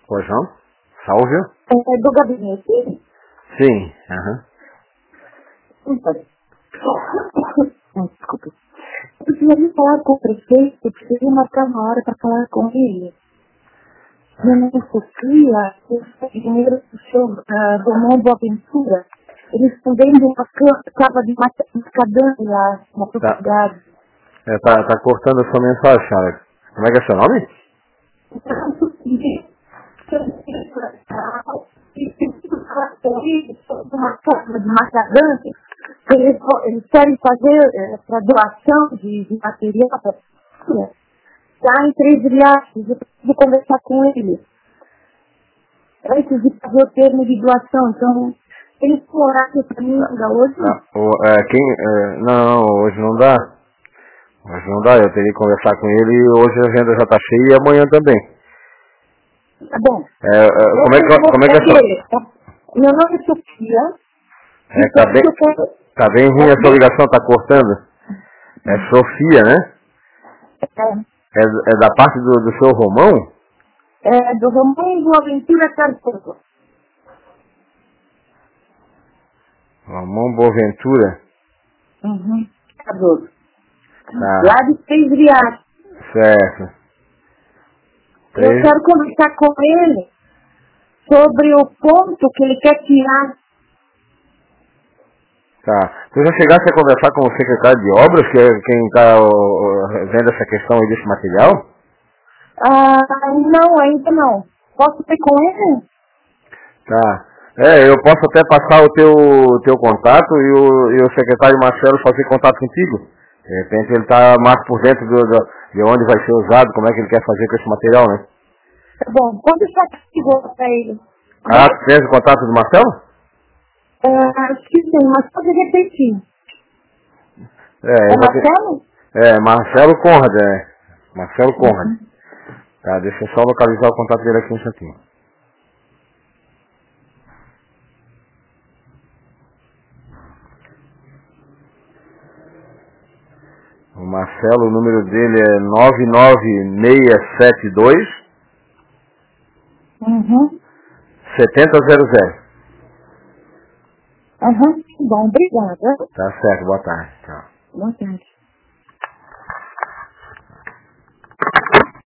Pois não? Salve. É do gabinete? Sim, aham. Desculpa. Eu precisaria falar com o prefeito, eu precisaria marcar uma hora para falar com ele. Minha mãe Sofia, o engenheiro do senhor Romão Boaventura, eles estão vendo uma cava de macadâmia na propriedade. Tá cortando a sua mensagem, Charles. Como é que é seu nome? Uma cava de macadâmia, eles querem fazer para doação de material para a está em 3 Riachos, eu preciso conversar com ele antes de fazer o termo de doação. Então, tem que horário para mim ainda hoje? Não, hoje não dá. Hoje não dá, eu teria que conversar com ele e hoje a agenda já está cheia e amanhã também. Tá bom. Como é que é sua... Meu nome é Sofia. Tá bem ruim a sua ligação, tá cortando. É Sofia, né? É da parte do seu Romão? É do Romão Boaventura Cardoso. Romão Boaventura? Cardoso. Tá. Lá de 3 Riachos. Certo. Eu quero conversar com ele sobre o ponto que ele quer tirar. Tá. Tu já chegaste a conversar com o secretário de obras, que é quem está vendo essa questão aí desse material? Não, ainda não. Posso ter com ele? Tá. Eu posso até passar o teu contato e o secretário Marcelo fazer contato contigo. De repente ele está mais por dentro de onde vai ser usado, como é que ele quer fazer com esse material, né? Tá bom, pode deixar que para ele. Tu tens o contato do Marcelo? Acho que sim, mas pode repetir. Marcelo? Marcelo Conrad, Marcelo Conrad. Tá, deixa eu só localizar o contato dele aqui um instantinho. O Marcelo, o número dele é 99672 7000. Bom, obrigada. Tá certo, boa tarde. Tchau. Boa tarde.